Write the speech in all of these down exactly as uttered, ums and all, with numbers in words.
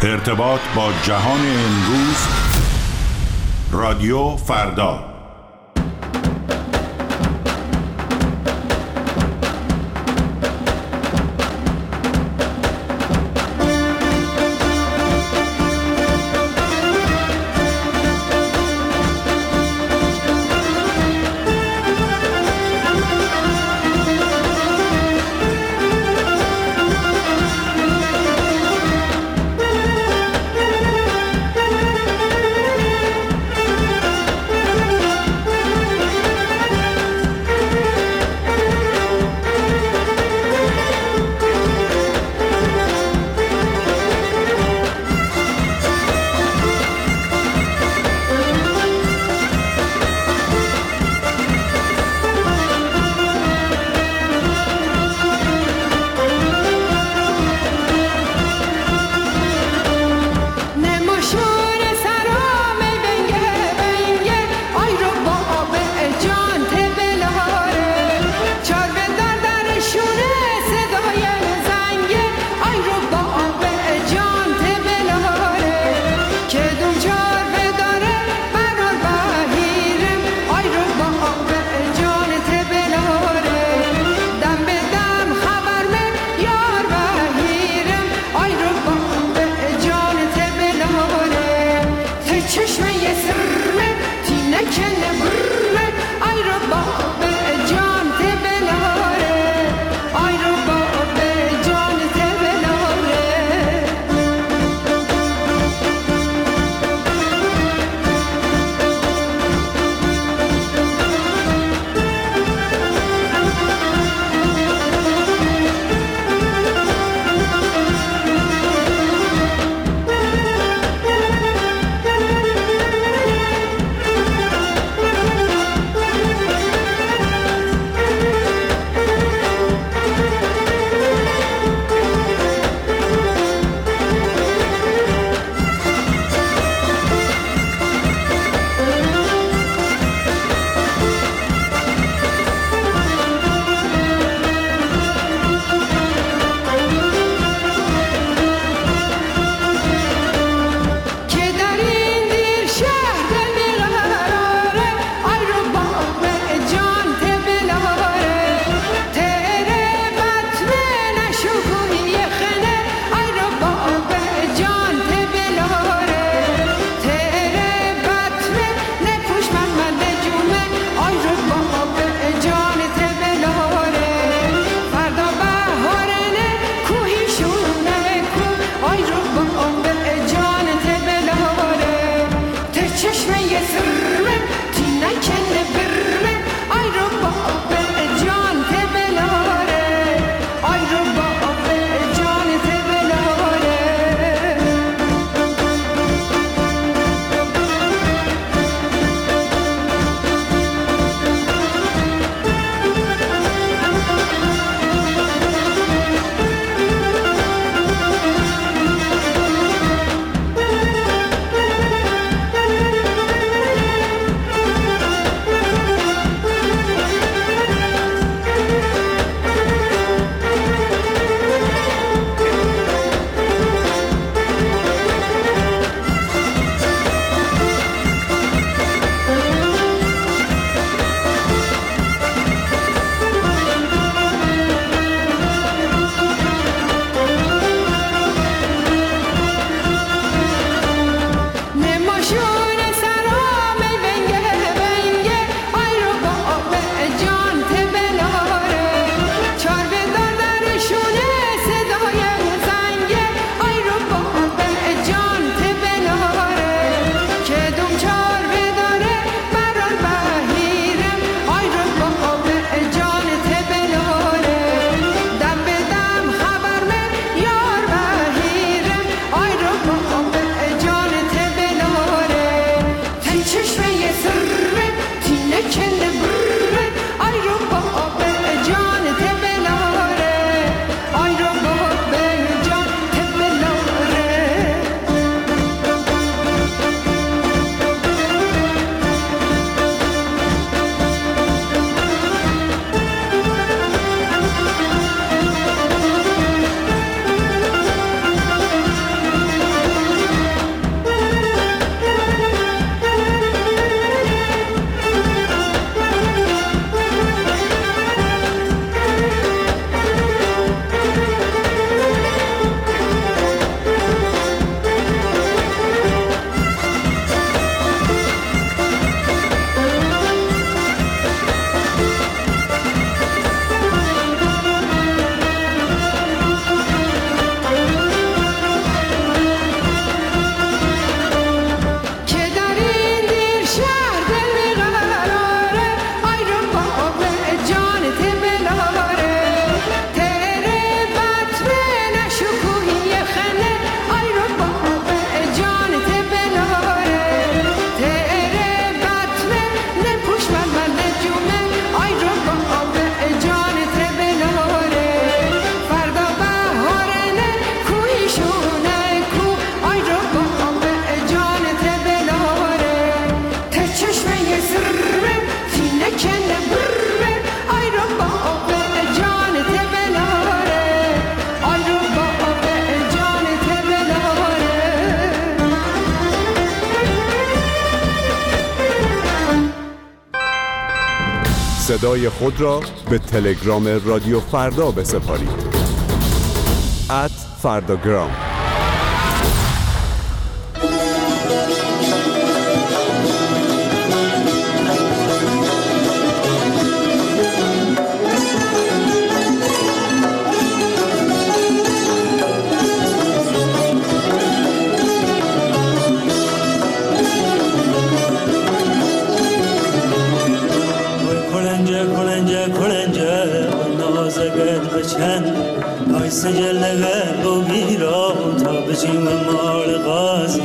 ارتباط با جهان امروز، رادیو فردا. صدای خود را به تلگرام رادیو فردا بسپارید. ات فرداگرام. سجل و بیرا تا بچیم مال غازی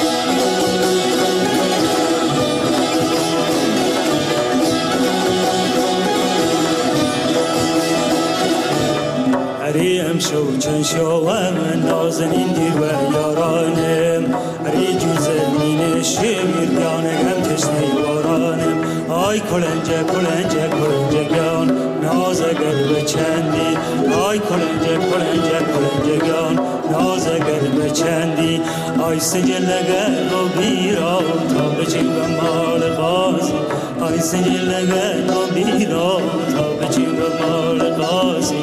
هریم شو چن شو من نازنین دیر و یارانم هری جوزه مین شمیر گانگم تشنی بارانم آی کلنجه کلنجه کلنجه گان نازگر بچندی آی کلنجه کلنجه کلنجه گان نازگر بچندی آی سجلگر و بیرا تا بچیم مال غازی آی سجلگر و بیرا تا بچیم مال غازی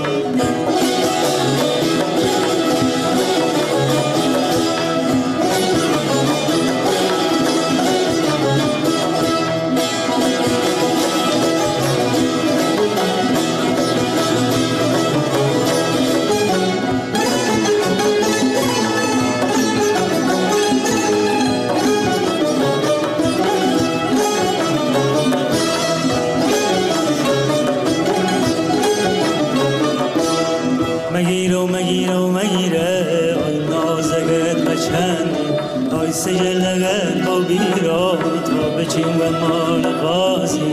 سجلگن و بیرا تا بچیم و مال غازی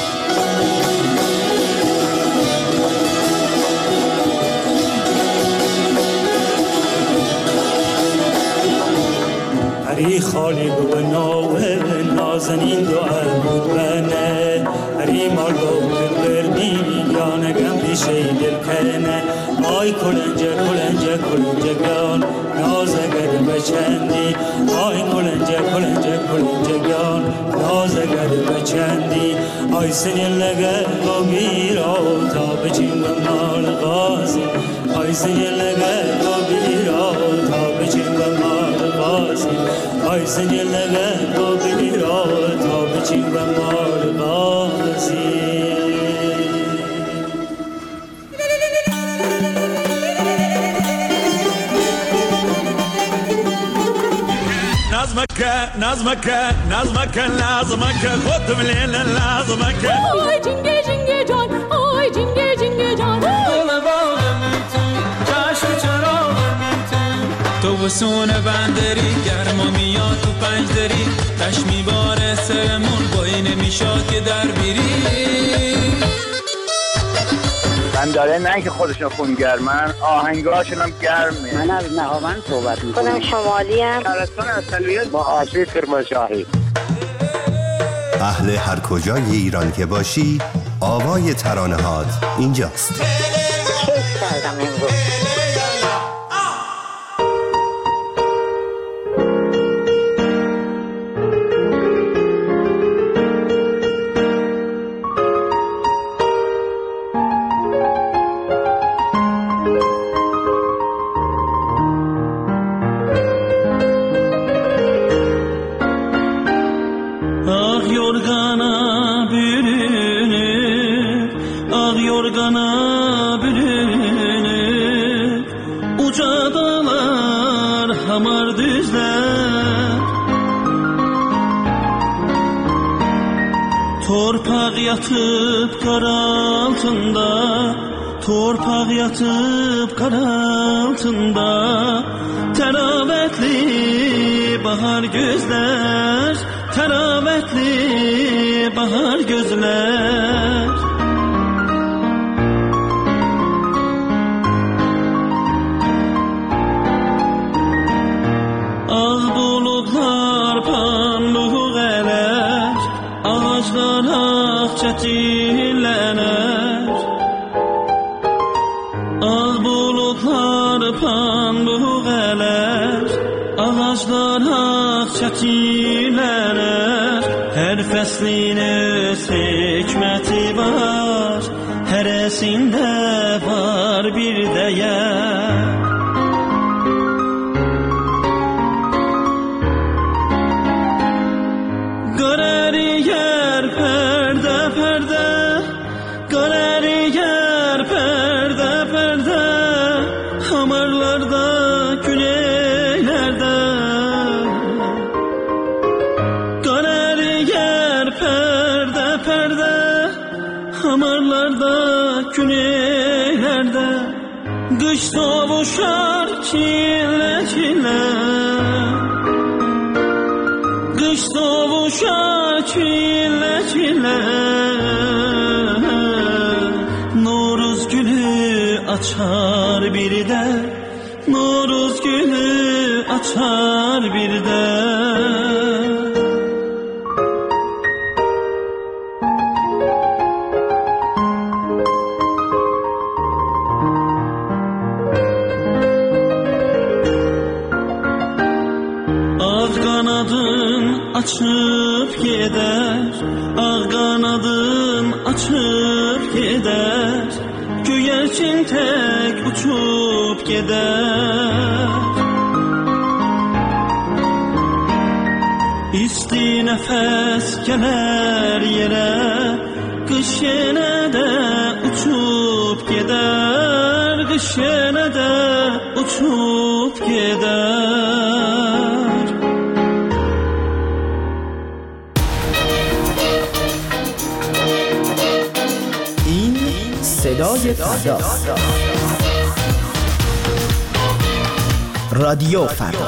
هری خالی و ناوه نازنین دعا بود بنه هری مال با بردی یانگم بیشه دل کنه آی کلنجه کلنجه کلنجه گان نازگر بچندی آی کلنجه کلنجه کلنجه گان نازگر بچندی آی سجلگر و بیرا تا بچیم و مال غازی آی سجلگر و بیرا تا بچیم و مال غازی آی سجلگر و بیرا تا بچیم و مال غازی نظمك نظمك نظمك لازمك خد مليل لازمك آی جنگه جنگه جان آی جنگه جنگه جان گل باغم تو جشن چراغم تو تو وسون بندری گرما میاد تو پنج دری تش میباره سرمون بایی نمیشاد که در بیری من داره نه که خودشون خونگرمن آهنگاشون هم گرمه. من از نهاوند صحبت میکنم. خودم شمالی هم شهرستان اصلیت با آشی کرمانشاهی. اهل هر کجای ایران که باشی آوای ترانه‌هات اینجاست. کیف کردم امروز. Torpaq yatıb qar altında, torpaq yatıb qar altında, təravətli bahar gözlər, təravətli bahar gözlər. Ağ buludlar pambıq ələr, ağaclar ağ çəçillənər. Ağ buludlar pambıq ələr, ağaclar ağ çəçillənər. Hər fəslin öz hikməti var. çile çile Kış soğuşa çile çile Noruz gülü açar bir de Noruz gülü açar bir de Açıp gider, ağ kanadın açıp gider Güvercin tek uçup gider İsti nefes geler yere Kış yine de uçup gider Kış yine de uçup gider صدای فردا رادیو فردا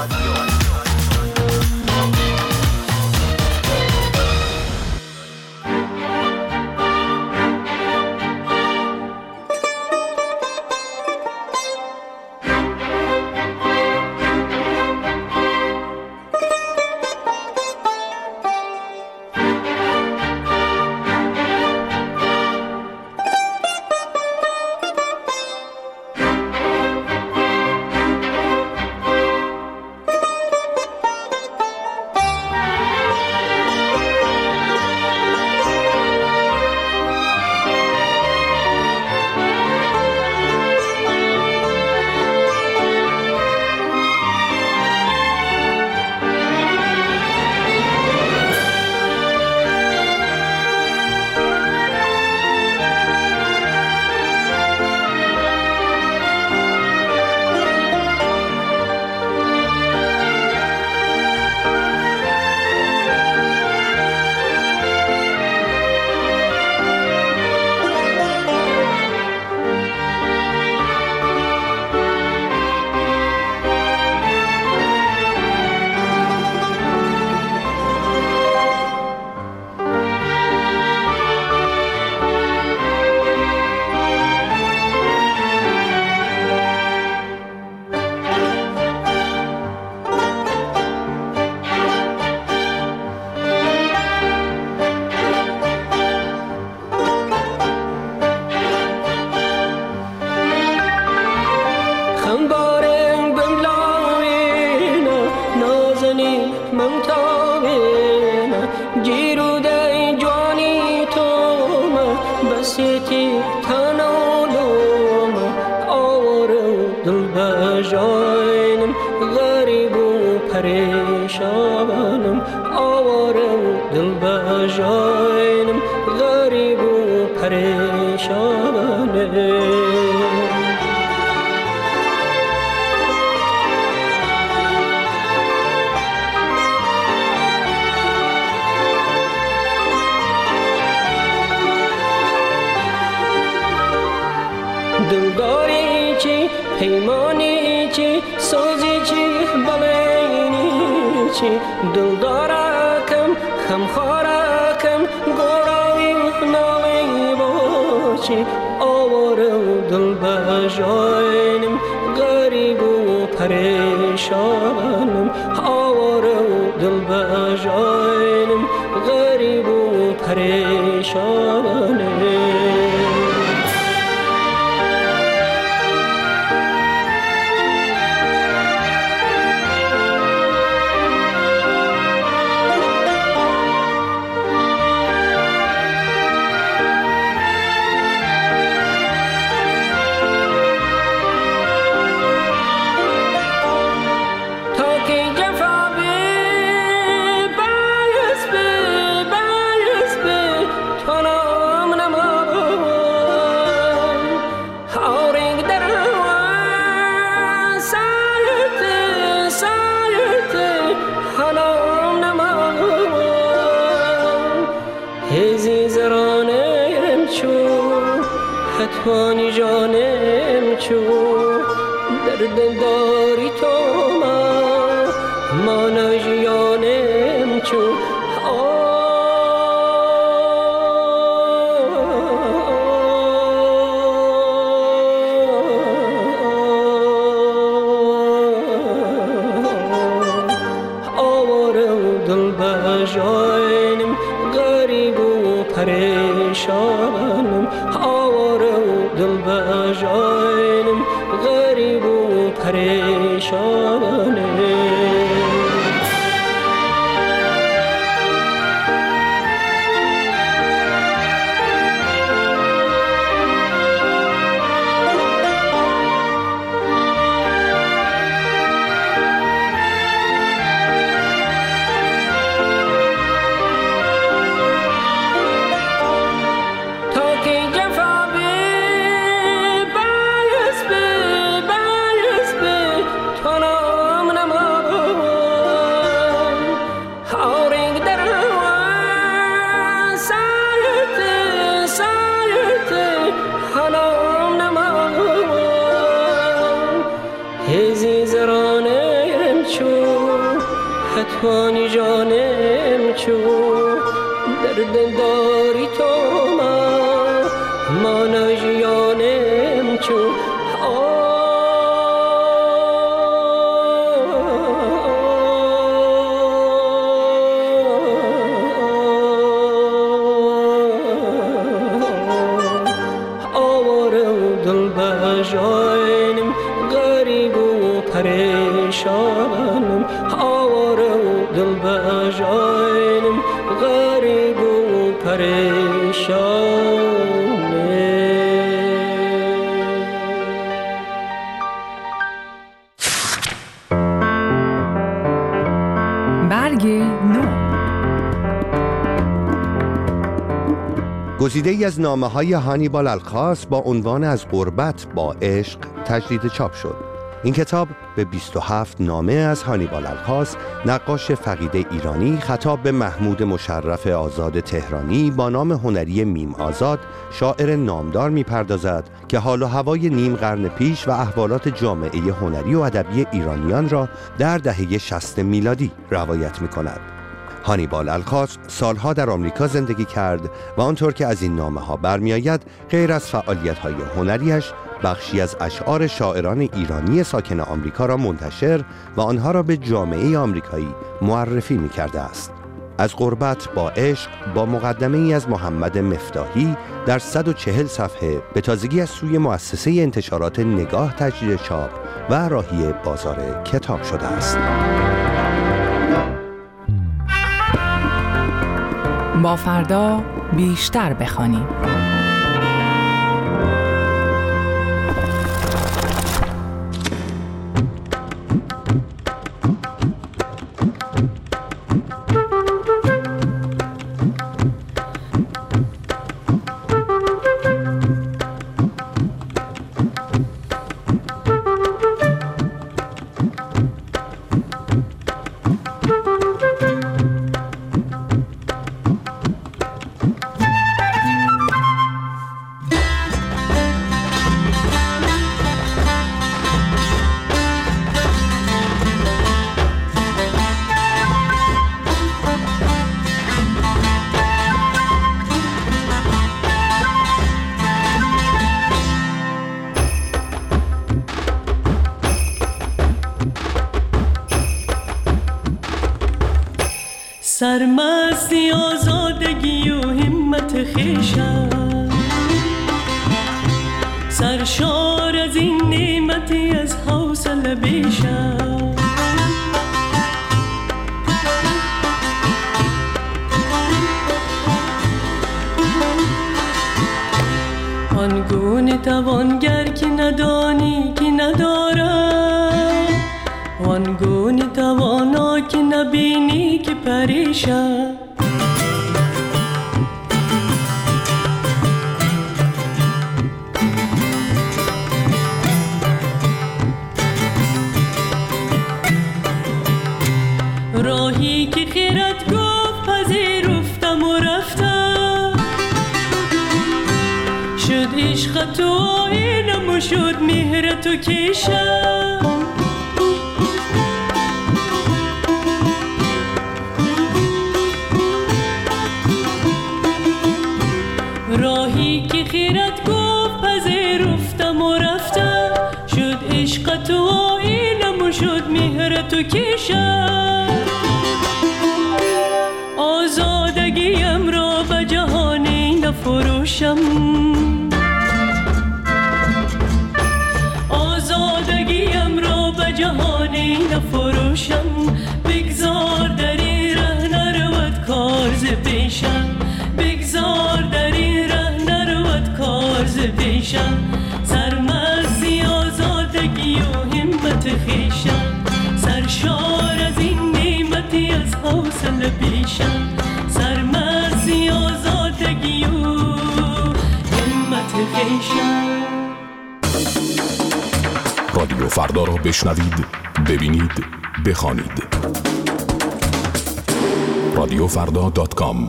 دلداری چی پیمانی چی سوزی چی بلینی چی دلدارکم خمخارکم گوراوی نالی باشی آورم دل بجاینم غریب و پریشانم آورم دل بجاینم غریب و پریشانم حتوانی جانم چو درد داری تو ما مانا جیانم چون جانم غریب و پریشانم آواره و دل بجانم غریب و پریشانم حتوانی جانم چو درد داری تو ما مانا جیانم چو آواره و دل بجانم غریب و پریشانم دل بجانم غریب و پریشانم. برگ نو گزیده ای از نامه های هانیبال الخاص با عنوان از غربت با عشق تجدید چاپ شد. این کتاب به بیست و هفت نامه از هانیبال الخاص، نقاش فقید ایرانی، خطاب به محمود مشرف آزاد تهرانی با نام هنری میم آزاد، شاعر نامدار می‌پردازد که حال و هوای نیم قرن پیش و احوالات جامعه هنری و ادبی ایرانیان را در دهه شصت میلادی روایت می‌کند. هانیبال الخاص سالها در آمریکا زندگی کرد و آنطور که از این نامه‌ها برمی‌آید، غیر از فعالیت‌های هنریش، بخشی از اشعار شاعران ایرانی ساکن آمریکا را منتشر و آنها را به جامعه آمریکایی معرفی می‌کرده است. از غربت با عشق با مقدمه ای از محمد مفتاحی در صد و چهل صفحه به تازگی از سوی مؤسسه انتشارات نگاه تجدید چاپ و راهی بازار کتاب شده است. با فردا بیشتر بخوانیم. سرمستی آزادگی و همت خویشم، سرشار از این نعمتی از حوصله بیشم. آنگونه توانگر که ندانی که ندارم، آنگونه توانا که نبینی که پریشم. راهی که خیرت گفت پذیرفتم و رفتم، شد عشق تو آینم و شد مهر تو کشم. راهی که خیرت گفت پذیرفتم و رفتم، شد عشق تو آینم و شد مهر تو کشم. آزادگیم را به جهانی نفروشم، آزادگیم را به جهانی نفروشم. بگذار در این ره نرود کار ز پیشم، بگذار در این ره نرود کار ز پیشم. سرمستی آزادگی و همت خویشم، سرشار از این نعمتی از حوصله پیشم. سرمستی آزادگی و همت خویشم. رادیو فردا را بشنوید، ببینید، بخوانید. رادیو فردا دات کام.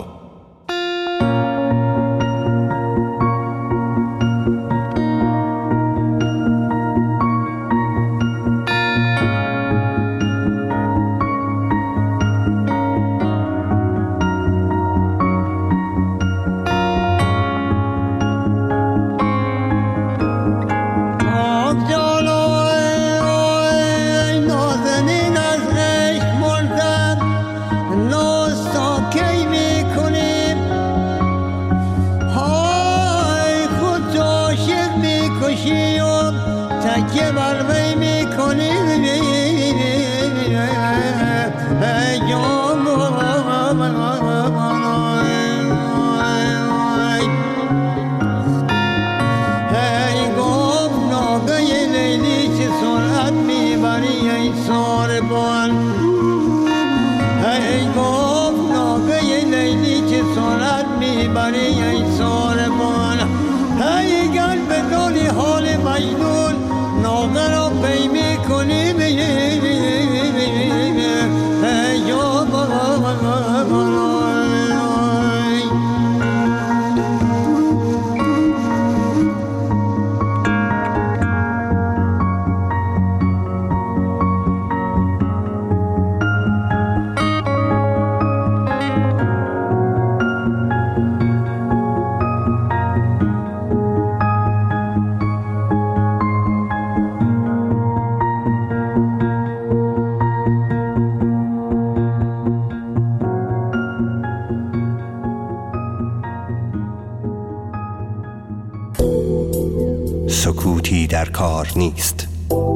سکوتی در کار نیست.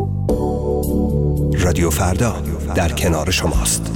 رادیو فردا در کنار شماست.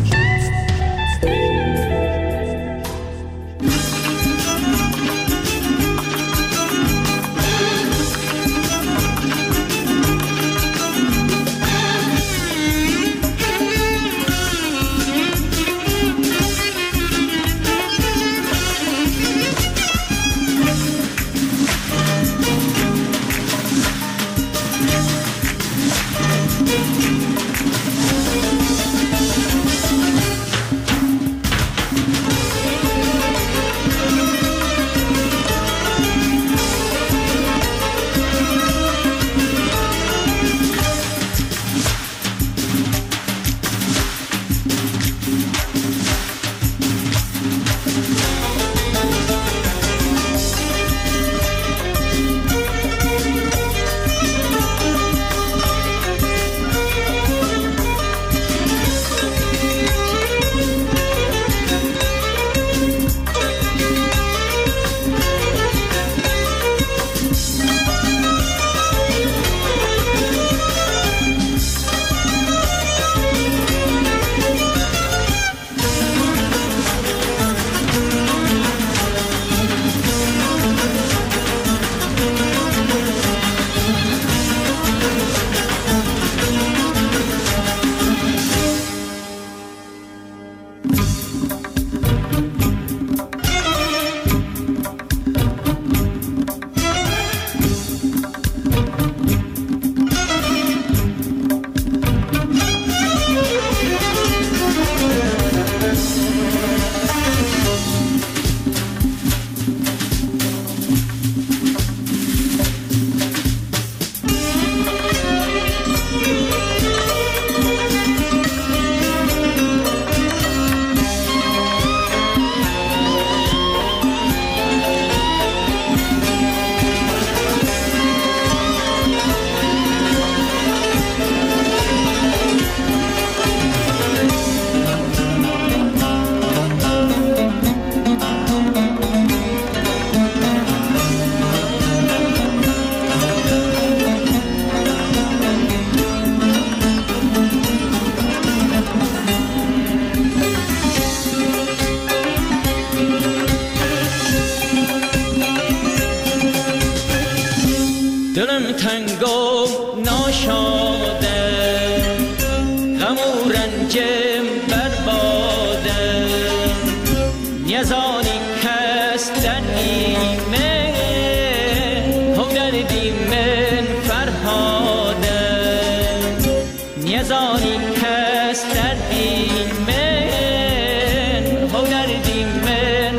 جم بربادم نیازانی کس در ایمه هو در دیمن فرهادم نیازانی کس در ایمن هو در دیمن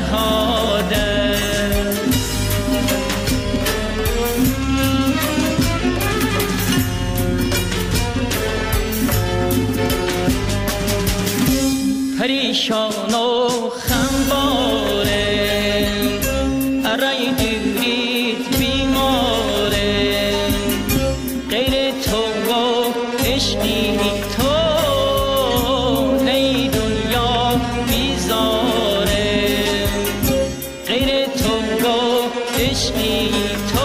فرهادم پریشان و خمباره ارای دیرید بیماره غیر تو و عشقی تو نی دنیا بیزاره غیر تو و عشقی تو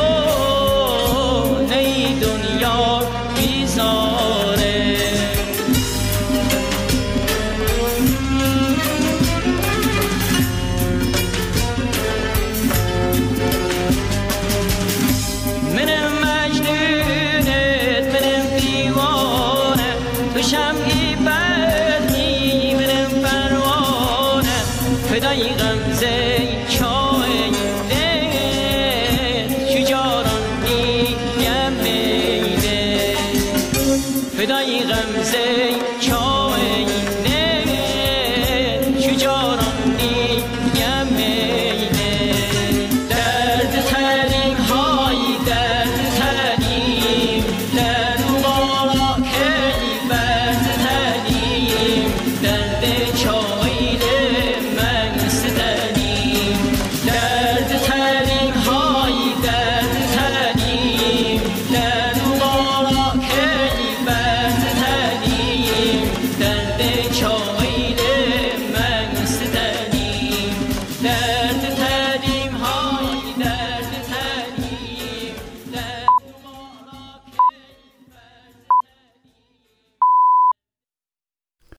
نی دنیا بیزاره شمعی بدی منم پروانه فدای غمزه چای دل شجاران دیم میده فدای غمزه چای دل شجاران دیم میده درد ترین های درد ترین در مبارک Cho